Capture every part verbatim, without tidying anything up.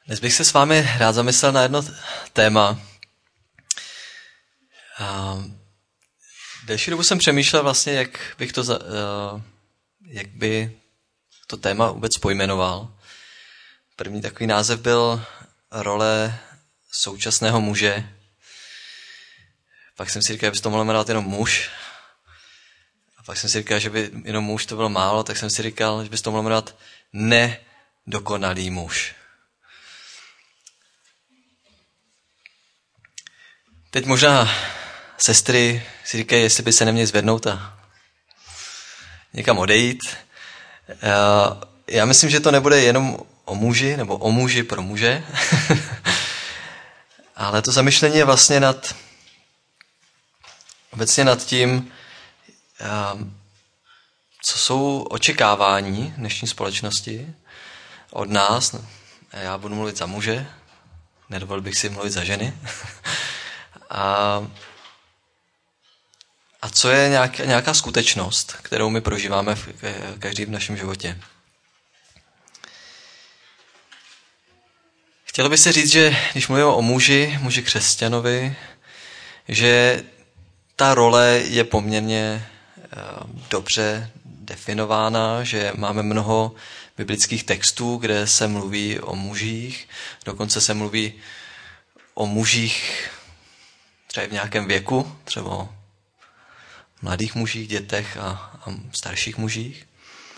Dnes bych se s vámi rád zamyslel na jedno téma. A delší dobu jsem přemýšlel vlastně, jak bych to, za, jak by to téma vůbec pojmenoval. První takový název byl role současného muže. Pak jsem si říkal, že by to mohlo jmenovat jenom muž. A pak jsem si říkal, že by jenom muž to bylo málo, tak jsem si říkal, že by to mohlo jmenovat nedokonalý muž. Teď možná sestry si říkají, jestli by se neměli zvednout a někam odejít. Já myslím, že to nebude jenom o muži, nebo o muži pro muže, ale to zamyšlení je vlastně nad, obecně nad tím, co jsou očekávání dnešní společnosti od nás. Já budu mluvit za muže, nedovolil bych si mluvit za ženy. A, a co je nějaká, nějaká skutečnost, kterou my prožíváme v, každý v našem životě. Chtělo by se říct, že když mluvíme o muži, muži křesťanovi, že ta role je poměrně dobře definována, že máme mnoho biblických textů, kde se mluví o mužích, dokonce se mluví o mužích třeba v nějakém věku, třeba o mladých mužích, dětech a, a starších mužích.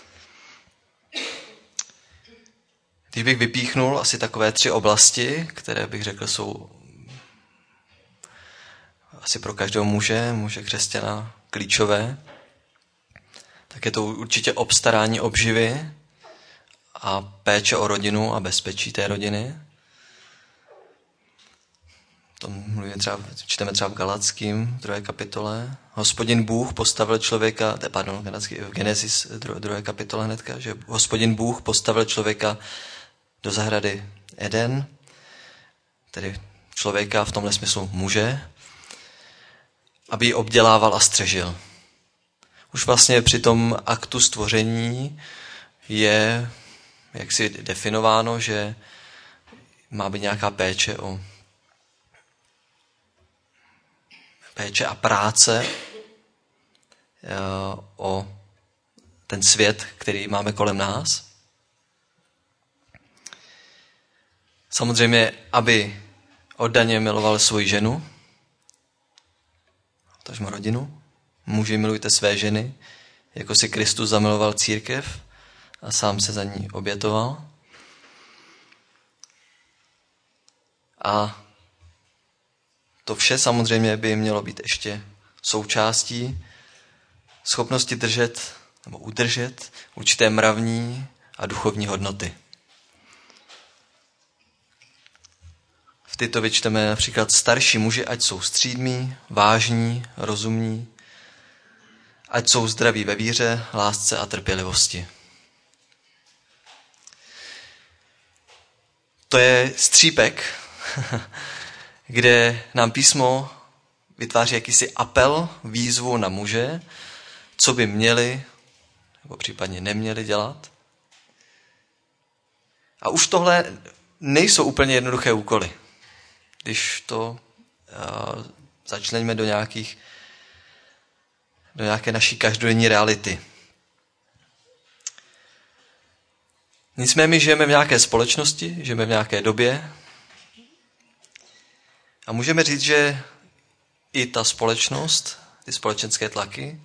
Když bych vypíchnul asi takové tři oblasti, které bych řekl jsou asi pro každého muže, muže křesťana klíčové, tak je to určitě obstarání obživy a péče o rodinu a bezpečí té rodiny. To mluvíme třeba, čteme třeba v Galackým, v druhé kapitole. Hospodin Bůh postavil člověka, pardon, v Genesis druhé kapitole hnedka, že Hospodin Bůh postavil člověka do zahrady Eden, tedy člověka v tomhle smyslu muže, aby ji obdělával a střežil. Už vlastně při tom aktu stvoření je jaksi definováno, že má být nějaká péče o péče a práce o ten svět, který máme kolem nás. Samozřejmě, aby oddaně miloval svoji ženu, tažmo rodinu. Muži, milujte své ženy, jako si Kristus zamiloval církev a sám se za ní obětoval. A to vše samozřejmě by mělo být ještě součástí schopnosti držet nebo udržet určité mravní a duchovní hodnoty. V tyto vyčteme například starší muži, ať jsou střídmí, vážní, rozumní, ať jsou zdraví ve víře, lásce a trpělivosti. To je střípek, kde nám písmo vytváří jakýsi apel, výzvu na muže, co by měli, nebo případně neměli dělat. A už tohle nejsou úplně jednoduché úkoly. Když to uh, začleníme do nějakých, do nějaké naší každodenní reality. Nicméně my žijeme v nějaké společnosti, žijeme v nějaké době, a můžeme říct, že i ta společnost, ty společenské tlaky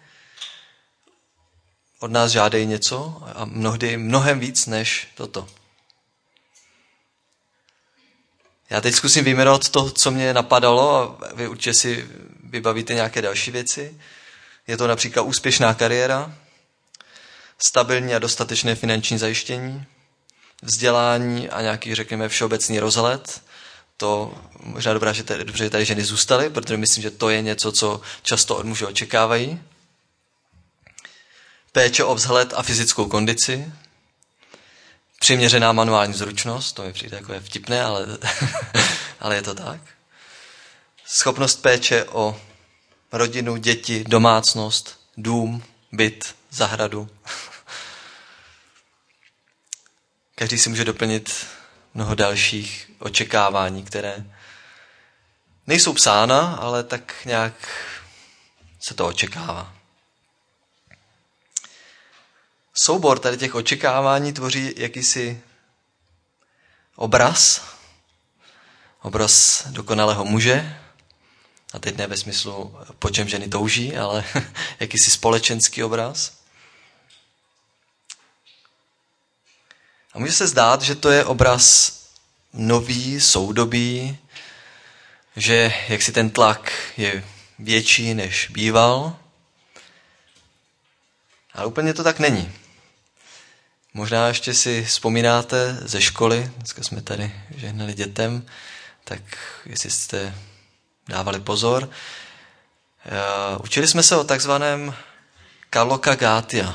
od nás žádají něco a mnohdy mnohem víc než toto. Já teď zkusím vyjmenovat to, co mě napadalo a vy určitě si vybavíte nějaké další věci. Je to například úspěšná kariéra, stabilní a dostatečné finanční zajištění, vzdělání a nějaký, řekněme, všeobecný rozhled. To možná dobré, že tady, dobře, že tady ženy zůstaly, protože myslím, že to je něco, co často od muže očekávají. Péče o vzhled a fyzickou kondici. Přiměřená manuální zručnost, to mi přijde jako je vtipné, ale, ale je to tak. Schopnost péče o rodinu, děti, domácnost, dům, byt, zahradu. Každý si může doplnit mnoho dalších očekávání, které nejsou psána, ale tak nějak se to očekává. Soubor tady těch očekávání tvoří jakýsi obraz, obraz dokonalého muže, a teď ne ve smyslu, po čem ženy touží, ale jakýsi společenský obraz. A může se zdát, že to je obraz nový, soudobý, že jaksi ten tlak je větší, než býval. Ale úplně to tak není. Možná ještě si vzpomínáte ze školy, dneska jsme tady žehnali dětem, tak jestli jste dávali pozor, učili jsme se o takzvaném Kalokagátia,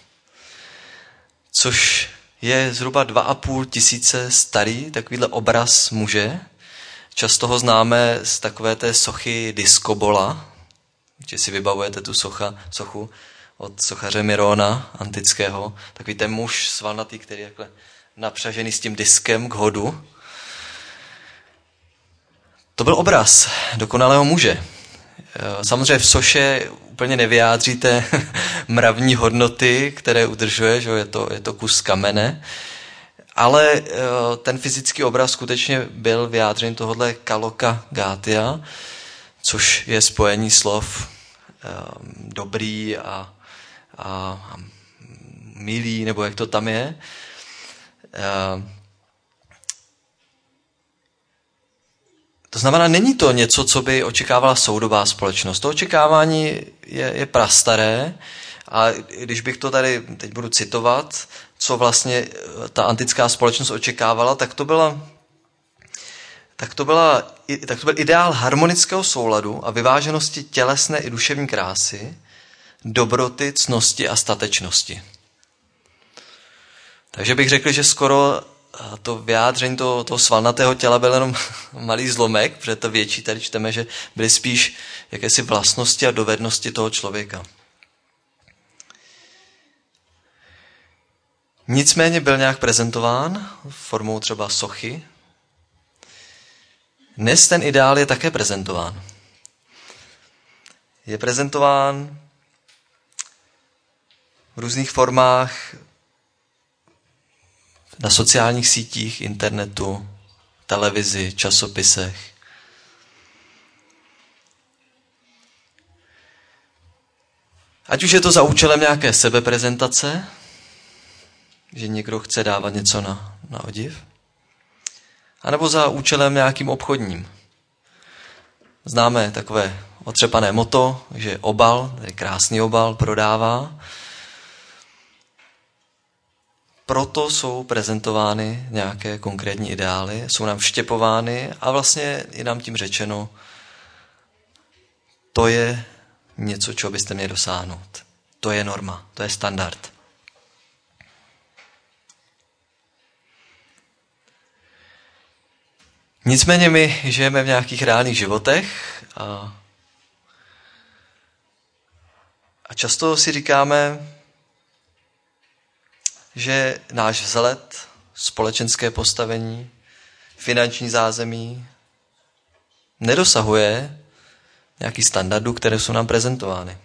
což je zhruba dva a půl tisíce starý takovýhle obraz muže. Často ho známe z takové té sochy Diskobola, že si vybavujete tu socha, sochu od sochaře Mirona antického. Takový ten muž svalnatý, který je takhle napřažený s tím diskem k hodu. To byl obraz dokonalého muže. Samozřejmě v soše úplně nevyjádříte mravní hodnoty, které udržuje, že je to, je to kus kamene, ale ten fyzický obraz skutečně byl vyjádřen tohohle Kalokagátia, což je spojení slov dobrý a, a milý, nebo jak to tam je. To znamená, není to něco, co by očekávala soudobá společnost. To očekávání je, je prastaré a když bych to tady, teď budu citovat, co vlastně ta antická společnost očekávala, tak to byla, tak to byla, tak to byl ideál harmonického souladu a vyváženosti tělesné i duševní krásy, dobroty, ctnosti a statečnosti. Takže bych řekl, že skoro to vyjádření toho, toho svalnatého těla byl jenom malý zlomek, protože to větší tady čteme, že byly spíš jakési vlastnosti a dovednosti toho člověka. Nicméně byl nějak prezentován formou třeba sochy. Dnes ten ideál je také prezentován. Je prezentován v různých formách na sociálních sítích, internetu, televizi, časopisech. Ať už je to za účelem nějaké sebeprezentace, že někdo chce dávat něco na, na odiv, anebo za účelem nějakým obchodním. Známe takové otřepané motto, že obal, tedy krásný obal, prodává. Proto jsou prezentovány nějaké konkrétní ideály, jsou nám vštěpovány a vlastně je nám tím řečeno, to je něco, čeho byste měli dosáhnout. To je norma, to je standard. Nicméně my žijeme v nějakých reálných životech a, a často si říkáme, že náš vzhled, společenské postavení, finanční zázemí nedosahuje nějakých standardů, které jsou nám prezentovány.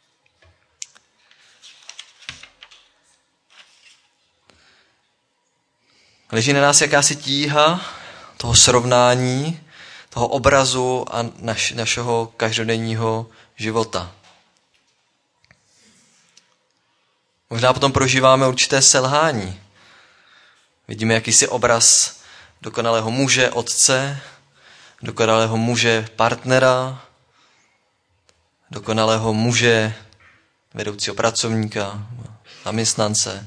Leží na nás jakási tíha toho srovnání, toho obrazu a naš, našeho každodenního života. Možná potom prožíváme určité selhání. Vidíme jakýsi obraz dokonalého muže, otce, dokonalého muže, partnera, dokonalého muže, vedoucího pracovníka, zaměstnance.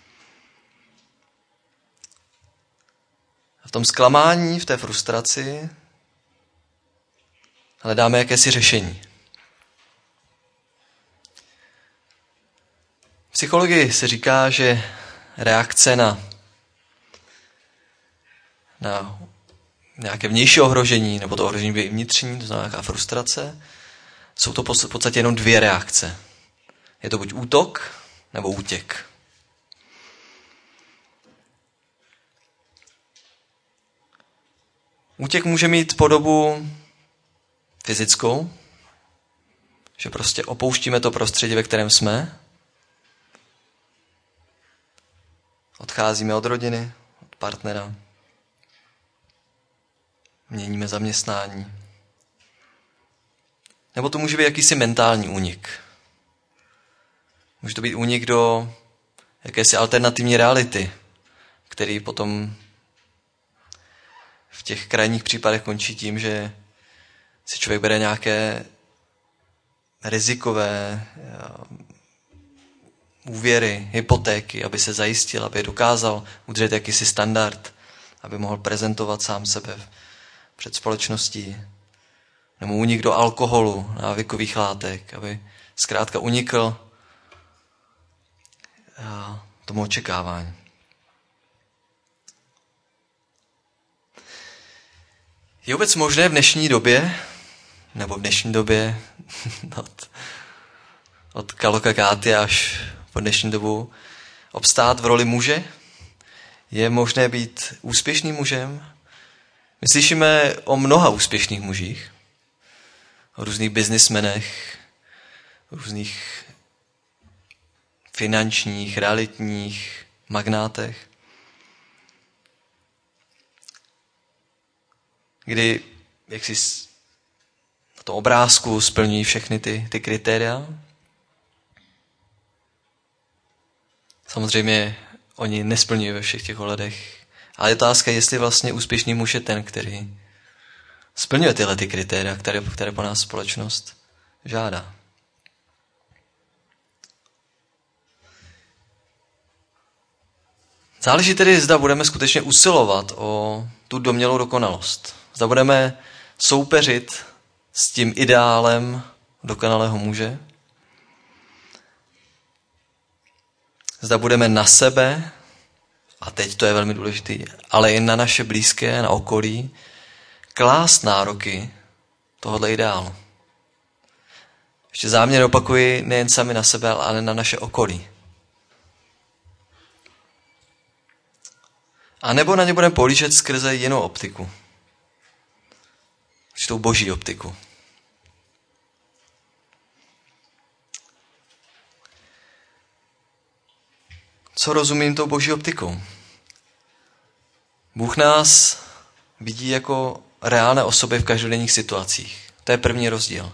A v tom zklamání, v té frustraci hledáme jakési řešení. V psychologii se říká, že reakce na, na nějaké vnější ohrožení, nebo to ohrožení by vnitřní, to znamená nějaká frustrace, jsou to v podstatě jenom dvě reakce. Je to buď útok, nebo útěk. Útěk může mít podobu fyzickou, že prostě opouštíme to prostředí, ve kterém jsme, odcházíme od rodiny, od partnera, měníme zaměstnání. Nebo to může být jakýsi mentální únik. Může to být únik do jakési alternativní reality, který potom v těch krajních případech končí tím, že si člověk bere nějaké rizikové úvěry, hypotéky, aby se zajistil, aby dokázal udržet jakýsi standard, aby mohl prezentovat sám sebe před společností. Nebo únik do alkoholu, návykových látek, aby zkrátka unikl tomu očekávání. Je vůbec možné v dnešní době, nebo v dnešní době od, od Kalokakáty až po dnešní dobu obstát v roli muže? Je možné být úspěšným mužem? My slyšíme o mnoha úspěšných mužích, o různých biznismenech, o různých finančních, realitních magnátech, kdy jak si na tom obrázku splňují všechny ty, ty kritéria. Samozřejmě oni nesplňují ve všech těch ohledech, ale je otázka, jestli vlastně úspěšný muž je ten, který splňuje tyhle ty kritéria, které, které po nás společnost žádá. Záleží tedy, zda budeme skutečně usilovat o tu domnělou dokonalost. Zda budeme soupeřit s tím ideálem dokonalého muže. Zda budeme na sebe, a teď to je velmi důležité, ale i na naše blízké, na okolí, klást nároky tohoto ideálu. Ještě záměr opakuji nejen sami na sebe, ale na naše okolí. A nebo na ně budeme pohlížet skrze jinou optiku. Určitou boží optiku. Co rozumím tou boží optikou? Bůh nás vidí jako reálné osoby v každodenních situacích. To je první rozdíl.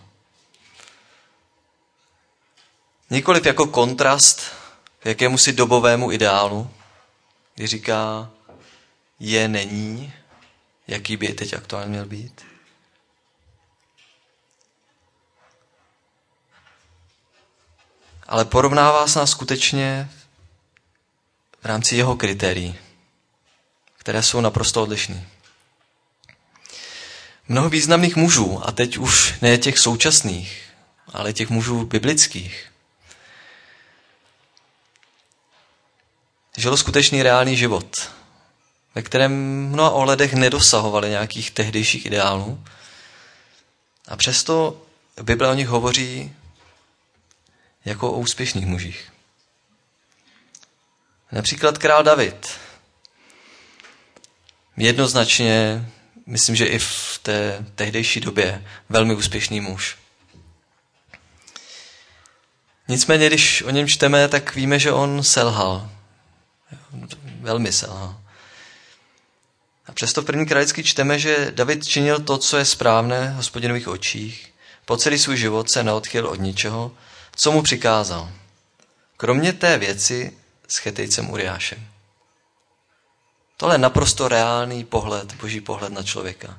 Nikoliv jako kontrast k jakémusi dobovému ideálu, kdy říká, je, není, jaký by teď aktuálně měl být. Ale porovnává se nás skutečně v rámci jeho kritérií, které jsou naprosto odlišné. Mnoho významných mužů, a teď už ne těch současných, ale těch mužů biblických, žilo skutečný reálný život, ve kterém v mnoha ohledech nedosahovali nějakých tehdejších ideálů. A přesto Bible o nich hovoří jako o úspěšných mužích. Například král David. Jednoznačně, myslím, že i v té tehdejší době velmi úspěšný muž. Nicméně, když o něm čteme, tak víme, že on selhal. Velmi selhal. A přesto v první králický čteme, že David činil to, co je správné v Hospodinových očích. Po celý svůj život se neodchyl od ničeho, co mu přikázal. Kromě té věci s Chetejcem Uriášem. Tohle je naprosto reálný pohled, boží pohled na člověka.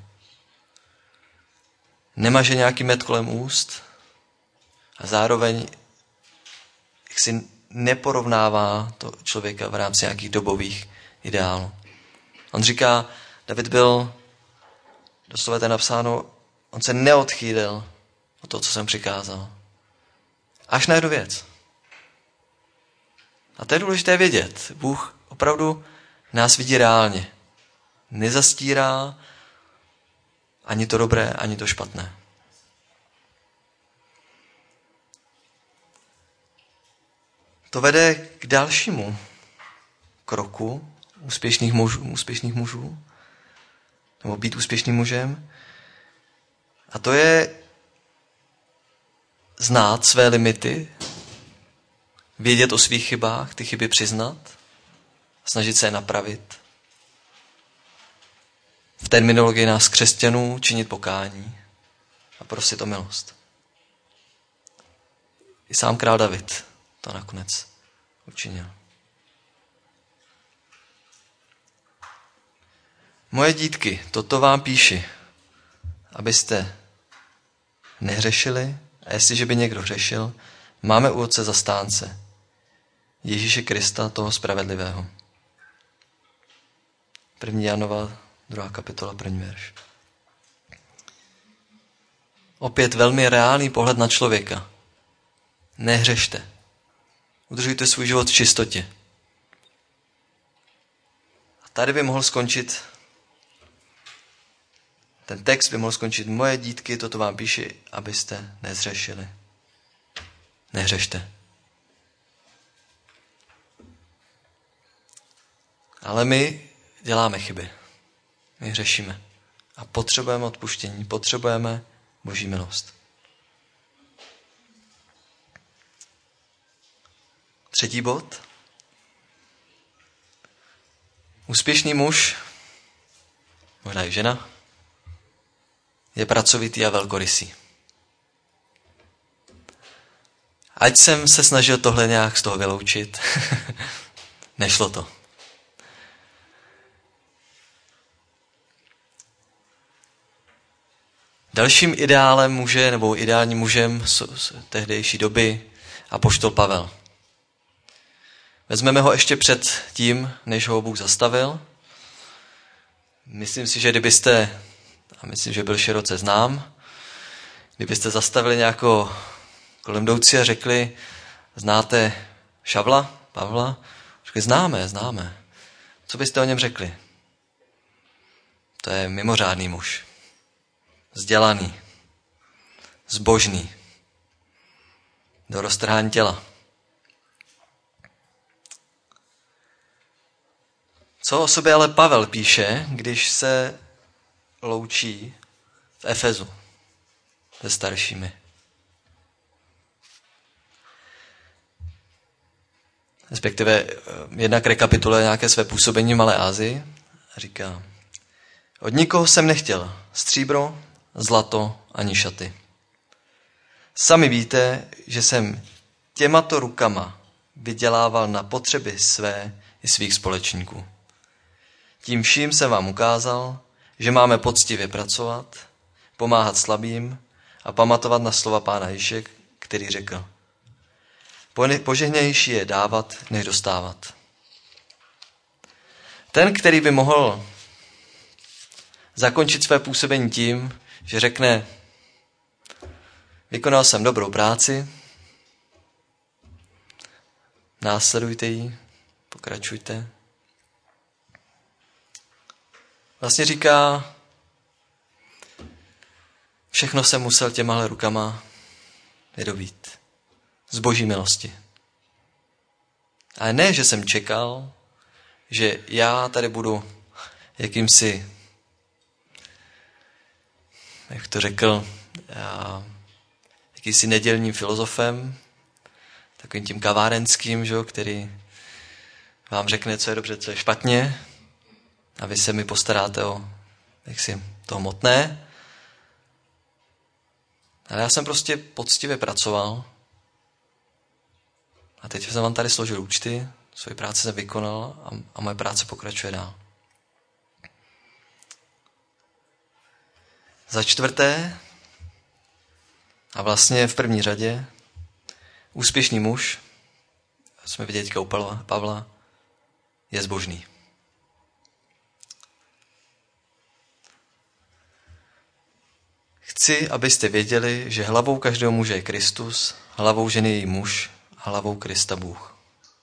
Nemaže nějaký med kolem úst a zároveň jak si neporovnává to člověka v rámci nějakých dobových ideálů. On říká, David byl, doslova to je napsáno, on se neodchýlil od toho, co jsem přikázal. Až na jednu věc. A to je důležité vědět. Bůh opravdu nás vidí reálně. Nezastírá ani to dobré, ani to špatné. To vede k dalšímu kroku úspěšných mužů. Úspěšných mužů. nebo být úspěšným mužem. A to je znát své limity, vědět o svých chybách, ty chyby přiznat, snažit se je napravit. V terminologii nás křesťanů činit pokání a prosit o milost. I sám král David to nakonec učinil. Moje dítky, toto vám píši, abyste nehřešili, a jestliže by někdo hřešil, máme u Otce zastánce, Ježíše Krista, toho spravedlivého. První Janova, druhá kapitola, první verš. Opět velmi reálný pohled na člověka. Nehřešte. Udržujte svůj život v čistotě. A tady by mohl skončit, ten text by mohl skončit: moje dítky, toto vám píši, abyste nezřešili. Nehřešte. Ale my děláme chyby. My hřešíme. A potřebujeme odpuštění, potřebujeme Boží milost. Třetí bod. Úspěšný muž, možná i žena, je pracovitý a velkorysý. Ať jsem se snažil tohle nějak z toho vyloučit, nešlo to. Dalším ideálem muže, nebo ideálním mužem z tehdejší doby apoštol Pavel. Vezmeme ho ještě před tím, než ho Bůh zastavil. Myslím si, že kdybyste, a myslím, že byl široce znám, kdybyste zastavili nějakou kolem jdoucí a řekli: znáte Šavla, Pavla? Řekli: známe, známe. Co byste o něm řekli? To je mimořádný muž. Vzdělaný. Zbožný. Do roztrhání těla. Co o sobě ale Pavel píše, když se loučí v Efezu se staršími? Respektive jednak rekapituluje nějaké své působení v Malé Asii a říká: od nikoho jsem nechtěl stříbro, zlato ani šaty. Sami víte, že jsem těmato rukama vydělával na potřeby své i svých společníků. Tím vším jsem vám ukázal, že máme poctivě pracovat, pomáhat slabým a pamatovat na slova Pána Ježíše, který řekl: požehnější je dávat, než dostávat. Ten, který by mohl zakončit své působení tím, že řekne: vykonal jsem dobrou práci, následujte ji, pokračujte. Vlastně říká: všechno jsem musel těmahle rukama vydobít. Z Boží milosti. Ale ne, že jsem čekal, že já tady budu jakýmsi, jak to řekl, já, jakýmsi nedělním filozofem, takovým tím kavárenským, že, který vám řekne, co je dobře, co je špatně, a vy se mi postaráte o jaksi to hmotné. Ale já jsem prostě poctivě pracoval a teď jsem vám tady složil účty, svoji práci jsem vykonal a, a moje práce pokračuje dál. Za čtvrté, a vlastně v první řadě, úspěšný muž, jsme viděli teďka u Pavla, Pavla, je zbožný. Chci, abyste věděli, že hlavou každého muže je Kristus, hlavou ženy je její muž, hlavou Krista Bůh.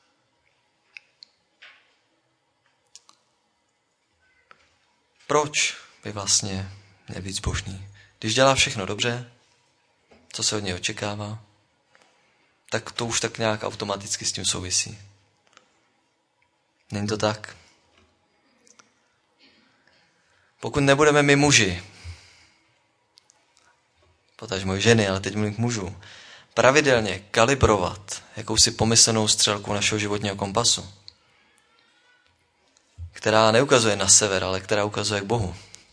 Proč by vlastně měl být zbožný? Když dělá všechno dobře, co se od něj očekává, tak to už tak nějak automaticky s tím souvisí. Není to tak? Pokud nebudeme my muži, potažmo ženy, ale teď mluvím k mužů, pravidelně kalibrovat jakousi pomyslnou střelku našeho životního kompasu, která neukazuje na sever, ale která ukazuje k Bohu.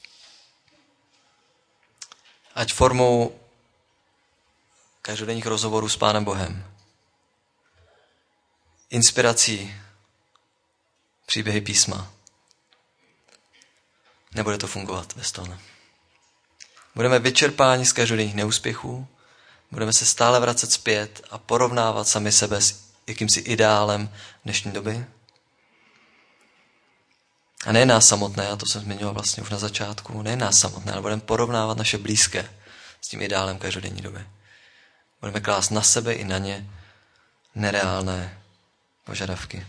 Ať formou každodenních rozhovorů s Pánem Bohem, inspirací příběhy písma, nebude to fungovat bez toho. Budeme vyčerpáni z každodenních neúspěchů, budeme se stále vracet zpět a porovnávat sami sebe s jakýmsi ideálem dnešní doby. A ne nás samotné, a to jsem zmiňoval vlastně už na začátku, ne nás samotné, ale budeme porovnávat naše blízké s tím ideálem každodenní doby. Budeme klást na sebe i na ně nereálné požadavky.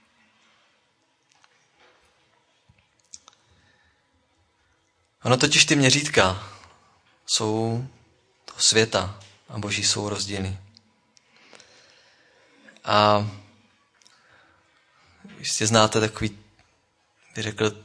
Ono totiž ty měřítka jsou toho světa a Boží jsou rozdílný. A jistě znáte takový, bych řekl,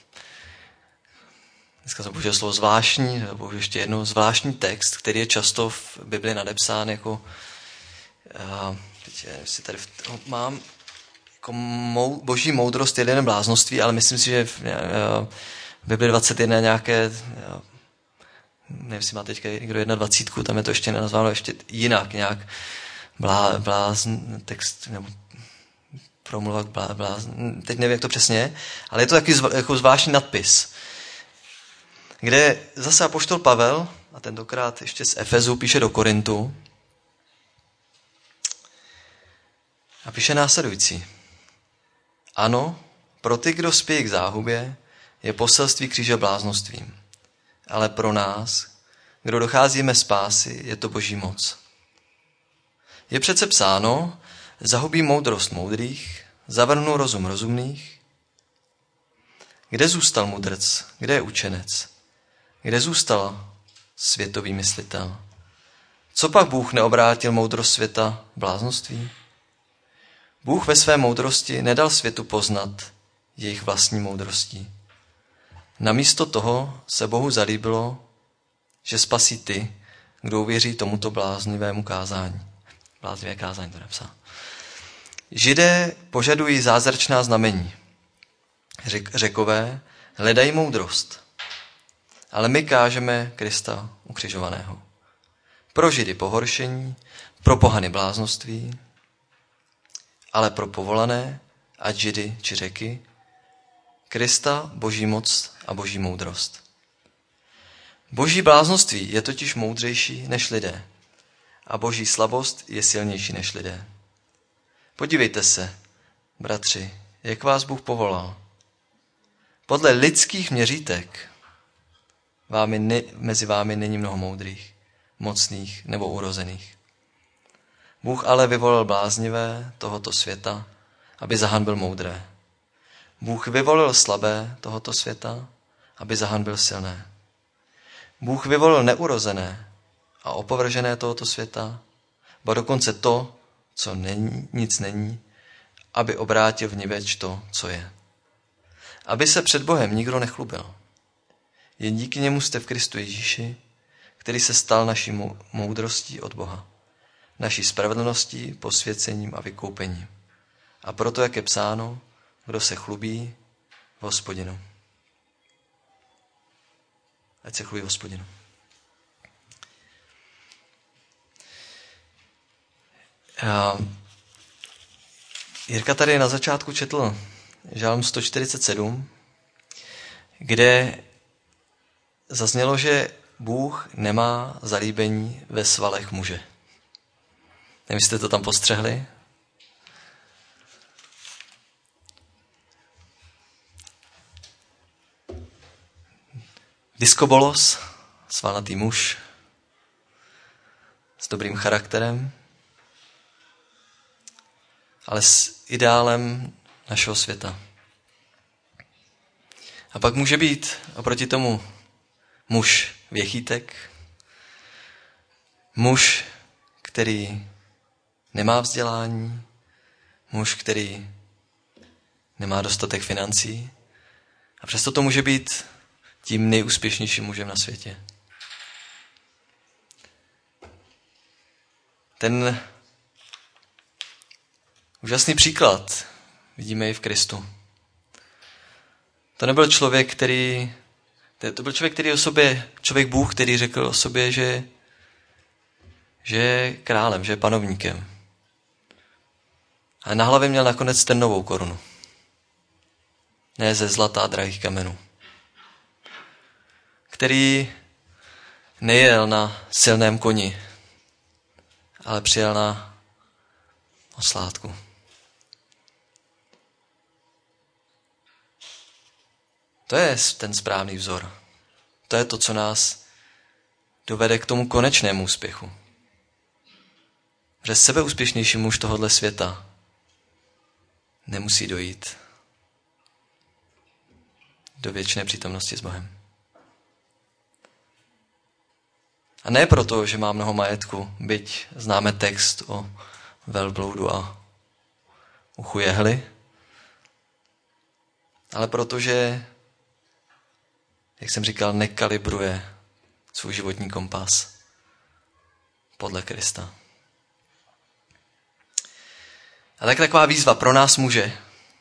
dneska jsem použil slovo zvláštní, nebo ještě jednou, zvláštní text, který je často v Bibli nadepsán jako, teď si tady mám, jako mou, boží moudrost je jeden bláznoství, ale myslím si, že v, v Bibli dvacet jedna nějaké, nevím, jestli má teďka někdo dvacet jedna, tam je to ještě nenazváno ještě jinak, nějak blá, blázn, text, nebo promluva, blá, blázn, teď nevím, jak to přesně je, ale je to takový zv, jako zvláštní nadpis, kde zase apoštol Pavel, a tentokrát ještě z Efezu, píše do Korintu a píše následující. Ano, pro ty, kdo spějí k záhubě, je poselství kříže bláznostvím. Ale pro nás, kdo docházíme spásy, je to Boží moc. Je přece psáno, zahubí moudrost moudrých, zavrhnu rozum rozumných. Kde zůstal mudrc? Kde je učenec? Kde zůstal světový myslitel? Co pak Bůh neobrátil moudrost světa v bláznoství? Bůh ve své moudrosti nedal světu poznat jejich vlastní moudrostí. Namísto toho se Bohu zalíbilo, že spasí ty, kdo uvěří tomuto bláznivému kázání. Bláznivé kázání to napsal. Židé požadují zázračná znamení. Řek, Řekové hledají moudrost. Ale my kážeme Krista ukřižovaného. Pro Židy pohoršení, pro pohany bláznoství, ale pro povolané, ať Židy či Řeky, Krista, Boží moc a Boží moudrost. Boží bláznoství je totiž moudřejší než lidé a Boží slabost je silnější než lidé. Podívejte se, bratři, jak vás Bůh povolal. Podle lidských měřítek vámi ne, mezi vámi není mnoho moudrých, mocných nebo urozených. Bůh ale vyvolil bláznivé tohoto světa, aby zahanbil moudré. Bůh vyvolil slabé tohoto světa, aby zahanbil silné. Bůh vyvolil neurozené a opovržené tohoto světa, ba dokonce to, co není, nic není, aby obrátil v niveč to, co je. Aby se před Bohem nikdo nechlubil. Jen díky němu jste v Kristu Ježíši, který se stal naší moudrostí od Boha, naší spravedlností, posvěcením a vykoupením. A proto, jak je psáno, kdo se chlubí v Hospodinu. Ať se chlubí v Hospodinu. Jirka tady na začátku četl Žalm sto čtyřicet sedm, kde zaznělo, že Bůh nemá zalíbení ve svalech muže. Nevím, jste to tam postřehli? Diskobolos, svalnatý muž s dobrým charakterem, ale s ideálem našeho světa. A pak může být oproti tomu muž věchýtek, muž, který nemá vzdělání, muž, který nemá dostatek financí. A přesto to může být tím nejúspěšnějším mužem na světě. Ten úžasný příklad vidíme i v Kristu. To nebyl člověk, který, to byl člověk, který o sobě, člověk Bůh, který řekl o sobě, že, že je králem, že je panovníkem. A na hlavě měl nakonec ten novou korunu. Ne ze zlata a drahých kamenů. Který nejel na silném koni, ale přijel na oslátku. To je ten správný vzor. To je to, co nás dovede k tomu konečnému úspěchu. Že sebeúspěšnější muž tohohle světa nemusí dojít do věčné přítomnosti s Bohem. A ne proto, že má mnoho majetku, byť známe text o velbloudu a uchu jehly, ale protože, jak jsem říkal, nekalibruje svůj životní kompas podle Krista. A tak taková výzva pro nás muže.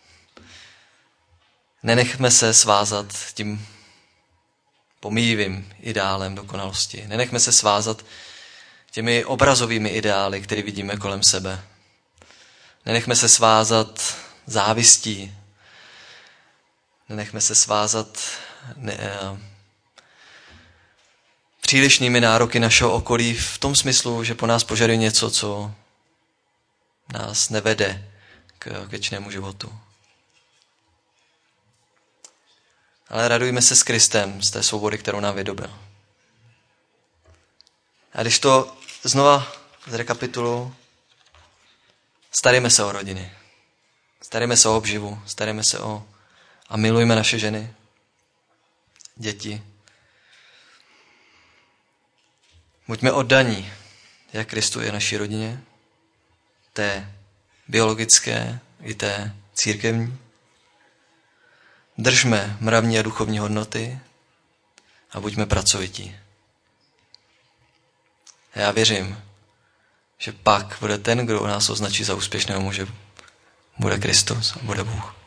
Nenechme se svázat tím pomíjivým ideálem dokonalosti. Nenechme se svázat těmi obrazovými ideály, které vidíme kolem sebe. Nenechme se svázat závistí. Nenechme se svázat ne, přílišnými nároky našeho okolí v tom smyslu, že po nás požaduje něco, co nás nevede k věčnému životu. Ale radujme se s Kristem, z té svobody, kterou nám vydobil. A když to znova zrekapituluji, starejme se o rodiny. Starejme se o obživu, starejme se o a milujme naše ženy, děti. Buďme oddaní, jak Kristu je naší rodině, té biologické i té církevní. Držme mravní a duchovní hodnoty a buďme pracovití. A já věřím, že pak bude ten, kdo nás označí za úspěšného muže, bude Kristus a bude Bůh.